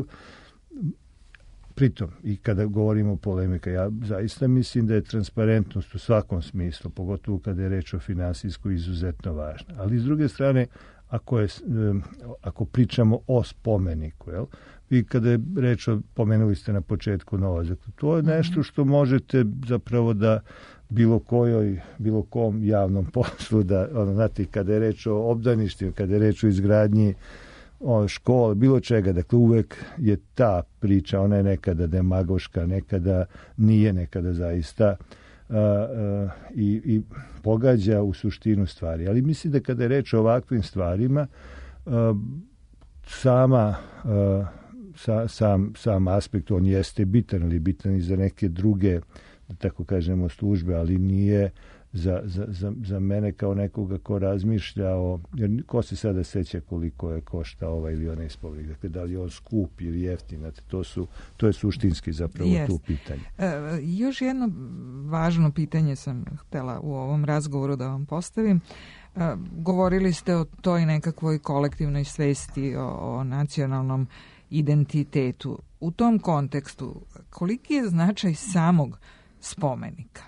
pritom, i kada govorimo o polemika, ja zaista mislim da je transparentnost u svakom smislu, pogotovo kada je reč o finansijskoj, izuzetno važna. Ali s druge strane, ako, je, ako pričamo o spomeniku, jel? Vi kada je reč o, pomenuli ste na početku novac, to je nešto što možete zapravo da bilo kojoj, bilo kom javnom poslu, da, ono, znate, kada je reč o obdaništima, kada je reč o izgradnji o škole, bilo čega, dakle uvek je ta priča, ona je nekada demagoška, nekada nije, nekada zaista a, a, i, i pogađa u suštinu stvari. Ali mislim da kada je reč o ovakvim stvarima, a, sama a, sa, sam, sam aspekt, on jeste bitan, ali bitan i za neke druge, da tako kažemo, službe, ali nije za, za, za, za mene kao nekoga ko razmišlja o, jer ko se sada seća koliko je košta ovaj ili onaj spomenik, dakle da li je on skup ili jeftin, znate, to su, to je suštinski zapravo yes. tu pitanje. E, još jedno važno pitanje sam htela u ovom razgovoru da vam postavim. E, govorili ste o toj nekakvoj kolektivnoj svesti, o, o nacionalnom identitetu. U tom kontekstu, koliki je značaj samog spomenika?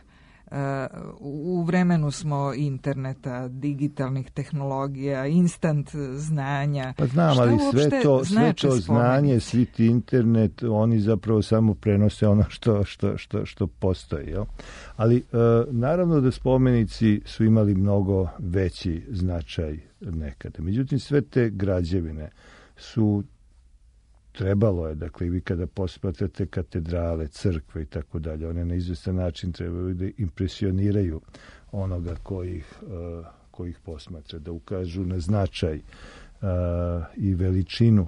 U vremenu smo interneta, digitalnih tehnologija, instant znanja. Pa znam, ali sve to, sve to znanje, svi ti internet, oni zapravo samo prenose ono što, što, što, što postoji. Jel? Ali naravno da spomenici su imali mnogo veći značaj nekada. Međutim, sve te građevine su trebalo je, dakle, vi kada posmatrate katedrale, crkve i tako dalje, one na izvestan način trebaju da impresioniraju onoga koji ih, uh, koji ih posmatra, da ukažu na značaj uh, i veličinu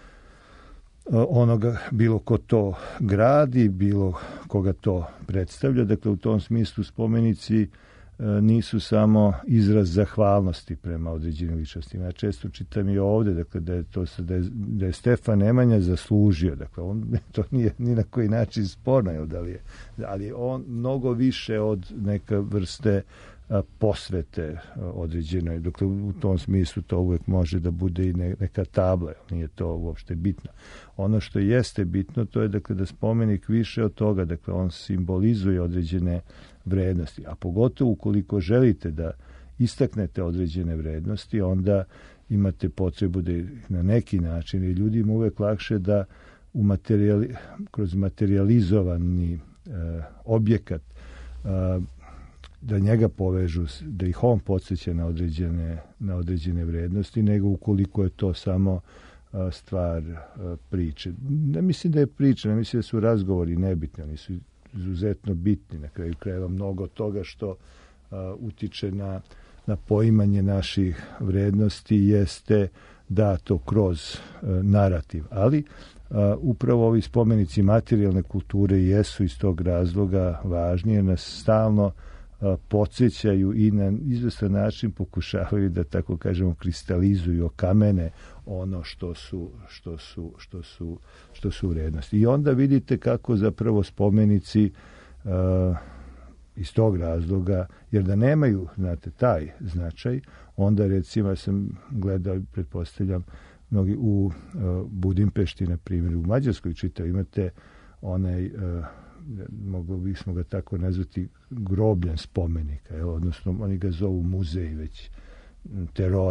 uh, onoga, bilo ko to gradi, bilo koga to predstavlja. Dakle, u tom smislu spomenici nisu samo izraz zahvalnosti prema određenim ličnostima. Ja često čitam i ovde, dakle, da je to da je, da je Stefan Nemanja zaslužio, dakle, on to nije ni na koji način sporno, jel, da li je, ali on mnogo više od neka vrste a, posvete a, određenoj, dakle, u tom smislu to uvek može da bude i ne, neka tabla, nije to uopšte bitno. Ono što jeste bitno, to je, dakle, da spomenik više od toga, dakle, on simbolizuje određene vrednosti, a pogotovo ukoliko želite da istaknete određene vrednosti, onda imate potrebu da na neki način, i ljudima uvek lakše da u materijali, kroz materializovani e, objekat e, da njega povežu, da ih on podsjeća na određene, na određene vrednosti, nego ukoliko je to samo a, stvar a, priče. Ne mislim da je priča, ne mislim da su razgovori nebitni, oni su izuzetno bitni, na kraju krajeva mnogo toga što a, utiče na, na poimanje naših vrednosti jeste dato kroz a, narativ, ali a, upravo ovi spomenici materijalne kulture jesu iz tog razloga važni, jer nas stalno a, podsjećaju i na izvestan način pokušavaju da, tako kažemo, kristalizuju, okamene ono što su, što su, što su, što su vrednosti. I onda vidite kako zapravo spomenici a, iz tog razloga, jer da nemaju, znate, taj značaj, onda recimo ja sam gledao, pretpostavljam, mnogi u uh, Budimpešti, na primjer, u Mađarskoj čitao, imate onaj, uh, mogli bismo ga tako nazvati, grobljen spomenika, jel? Odnosno oni ga zovu muzej već terora,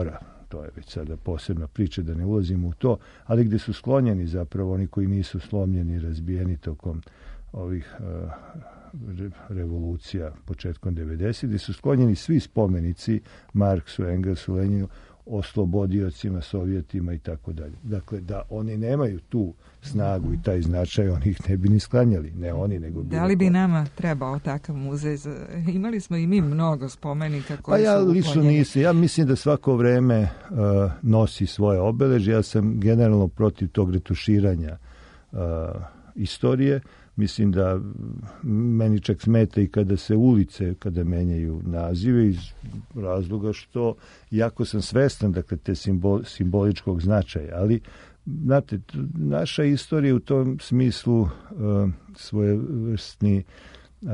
to je već sada posebna priča, da ne ulazimo u to, ali gde su sklonjeni zapravo oni koji nisu slomljeni i razbijeni tokom ovih uh, re, revolucija početkom devedesetih, gde su sklonjeni svi spomenici Marksu, Engelsu, Leninu, oslobodiocima, Sovjetima i tako dalje. Dakle, da oni nemaju tu snagu i taj značaj, oni ih ne bi ni sklanjali. Ne oni, nego bilo Da li bi ko. nama trebao takav muzej? Imali smo i mi mnogo spomenika koji pa ja su lično uklonjeni. nisam. Ja mislim da svako vreme uh, nosi svoje obeležje. Ja sam generalno protiv tog retuširanja uh, istorije. Mislim da meni čak smeta i kada se ulice, kada menjaju nazive iz razloga što, jako sam svestan, dakle, te simbol, simboličkog značaja, ali, znate, naša istorija u tom smislu uh, svojevrsni uh,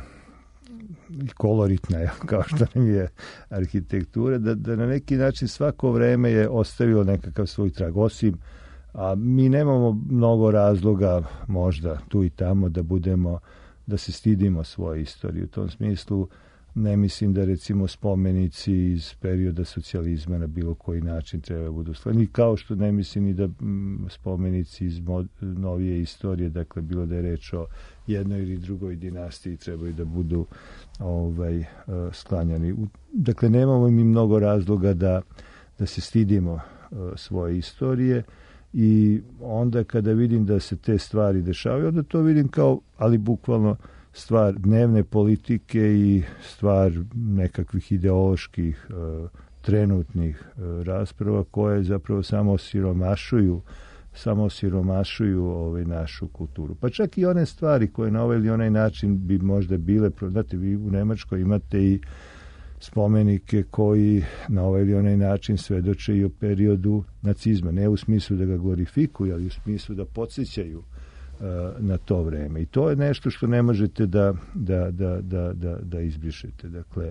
koloritna je, kao što nam je arhitektura, da, da na neki način svako vreme je ostavilo nekakav svoj trag, osim a mi nemamo mnogo razloga možda tu i tamo da budemo, da se stidimo svoje istorije. U tom smislu ne mislim da recimo spomenici iz perioda socijalizma na bilo koji način treba budu sklonjeni, kao što ne mislim i da m, spomenici iz mod, novije istorije, dakle bilo da je reč o jednoj ili drugoj dinastiji, trebaju da budu ovaj, uh, sklanjani. U, dakle, nemamo mi mnogo razloga da, da se stidimo uh, svoje istorije. I onda kada vidim da se te stvari dešavaju, onda to vidim kao, ali bukvalno, stvar dnevne politike i stvar nekakvih ideoloških uh, trenutnih uh, rasprava koje zapravo samo siromašuju samo siromašuju ovaj, našu kulturu. Pa čak i one stvari koje na ovaj ili onaj način bi možda bile, znate, vi u Nemačkoj imate i spomenike koji na ovaj ili onaj način svedoče i o periodu nacizma. Ne u smislu da ga glorifikuju, ali u smislu da podsjećaju uh, na to vreme. I to je nešto što ne možete da, da, da, da, da, da izbrišete. Dakle,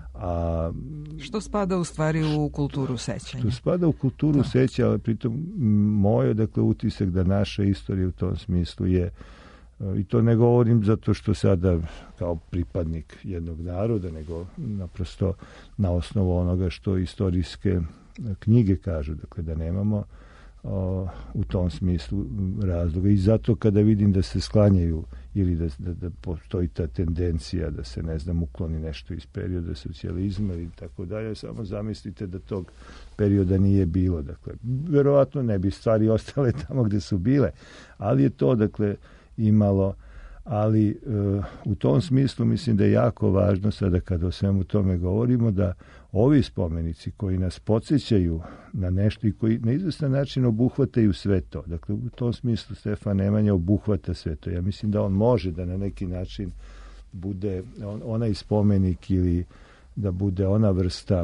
a, što spada u stvari u kulturu sećanja? Što spada u kulturu to. sećanja, ali pritom moj, dakle, utisak da naša istorija u tom smislu je, i to ne govorim zato što sada kao pripadnik jednog naroda, nego naprosto na osnovu onoga što istorijske knjige kažu, dakle da nemamo o, u tom smislu razloga. I zato kada vidim da se sklanjaju ili da, da, da postoji ta tendencija da se, ne znam, ukloni nešto iz perioda socijalizma i tako dalje, samo zamislite da tog perioda nije bilo. Dakle, verovatno ne bi stvari ostale tamo gde su bile, ali je to, dakle, imalo, ali uh, u tom smislu mislim da je jako važno sada kada o svemu tome govorimo da ovi spomenici koji nas podsjećaju na nešto i koji na izvestan način obuhvataju sve to. Dakle, u tom smislu Stefan Nemanja obuhvata sve to. Ja mislim da on može da na neki način bude on, onaj spomenik ili da bude ona vrsta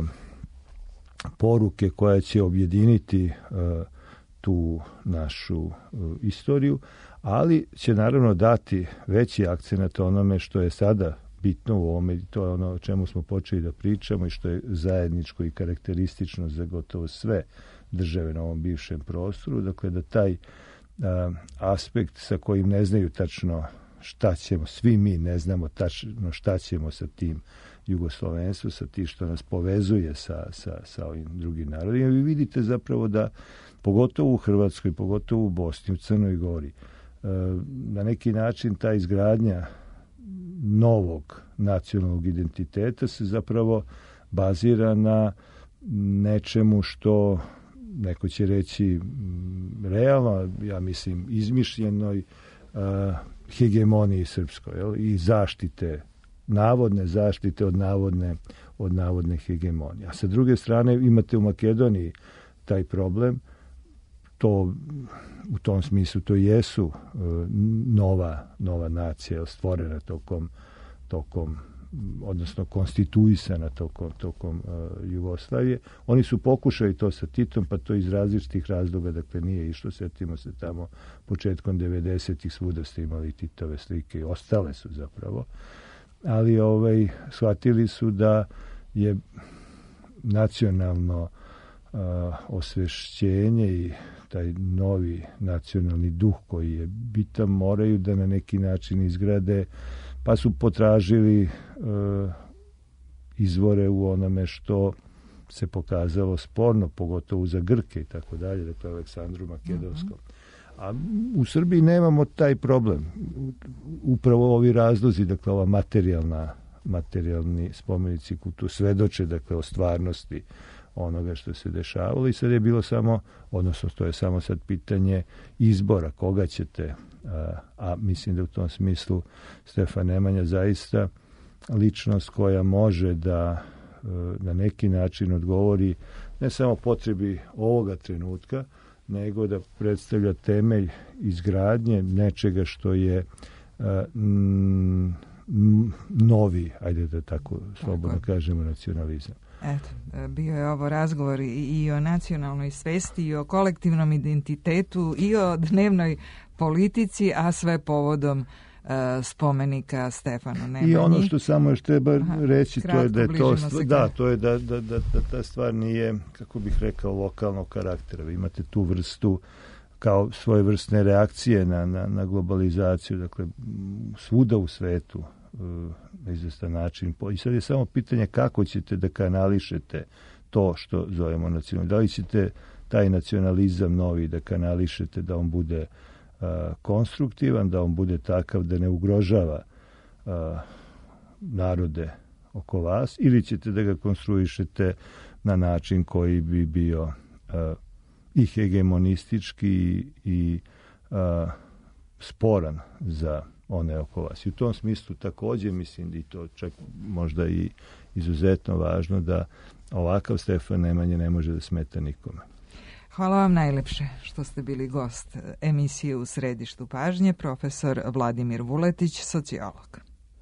poruke koja će objediniti uh, tu našu uh, istoriju, ali će naravno dati veći akcenat onome što je sada bitno u ovome, to je ono o čemu smo počeli da pričamo i što je zajedničko i karakteristično za gotovo sve države na ovom bivšem prostoru, dakle da taj a, aspekt sa kojim ne znaju tačno šta ćemo, svi mi ne znamo tačno šta ćemo sa tim jugoslovenstvom, sa tim što nas povezuje sa, sa, sa ovim drugim narodima. Vi vidite zapravo da pogotovo u Hrvatskoj, pogotovo u Bosni, u Crnoj Gori, na neki način ta izgradnja novog nacionalnog identiteta se zapravo bazira na nečemu što neko će reći realno, ja mislim izmišljenoj uh, hegemoniji srpskoj, jel? I zaštite, navodne zaštite od navodne, od navodne hegemonije. A sa druge strane imate u Makedoniji taj problem, to u tom smislu to jesu uh, nova, nova nacija stvorena tokom, tokom odnosno konstituisana tokom, tokom uh, Jugoslavije. Oni su pokušali to sa Titom, pa to iz različitih razloga, dakle nije išlo, setimo se tamo početkom devedesetih svuda ste imali Titove slike i ostale su zapravo. Ali ovaj, shvatili su da je nacionalno uh, osvešćenje i taj novi nacionalni duh koji je bitan, moraju da na neki način izgrade, pa su potražili uh, izvore u onome što se pokazalo sporno, pogotovo za Grke i tako dalje, dakle Aleksandru Makedonskom. A u Srbiji nemamo taj problem. Upravo ovi razlozi, dakle ova materijalna, materijalni spomenici kulture svedoče, dakle, o stvarnosti onoga što se dešavalo i sad je bilo samo, odnosno to je samo sad pitanje izbora koga ćete, a, a mislim da u tom smislu Stefan Nemanja zaista ličnost koja može da na neki način odgovori ne samo potrebi ovoga trenutka, nego da predstavlja temelj izgradnje nečega što je m, novi, ajde da tako slobodno tako kažemo, nacionalizam. Eto, bio je ovo razgovor i, i o nacionalnoj svesti, i o kolektivnom identitetu, i o dnevnoj politici, a sve povodom uh, spomenika Stefanu Nemanji. I ono što samo još treba Aha, reći, to je da je to, da, to je da, da, da, da ta stvar nije, kako bih rekao, lokalnog karaktera. Vi imate tu vrstu kao svojevrsne reakcije na, na, na globalizaciju, dakle, svuda u svetu na izvestan način. I sad je samo pitanje kako ćete da kanališete to što zovemo nacionalizam. Da li ćete taj nacionalizam novi da kanališete, da on bude uh, konstruktivan, da on bude takav da ne ugrožava uh, narode oko vas, ili ćete da ga konstruišete na način koji bi bio uh, i hegemonistički i uh, sporan za one oko vas. I u tom smislu također mislim, i to čak možda i izuzetno važno, da ovakav Stefan Nemanja ne može da smeta nikome. Hvala vam najlepše što ste bili gost emisije U središtu pažnje, profesor Vladimir Vuletić, sociolog.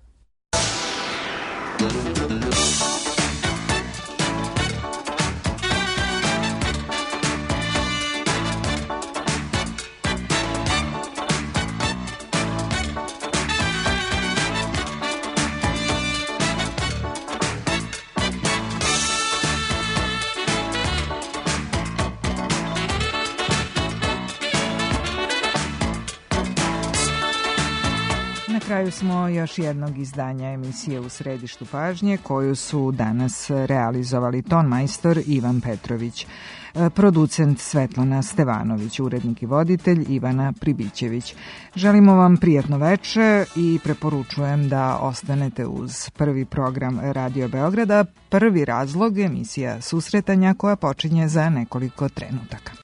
Na kraju smo još jednog izdanja emisije U središtu pažnje, koju su danas realizovali tonmajstor Ivan Petrović, producent Svetlana Stevanović, urednik i voditelj Ivana Pribićević. Želimo vam prijatno veče i preporučujem da ostanete uz prvi program Radio Beograda. Prvi razlog, emisija susretanja koja počinje za nekoliko trenutaka.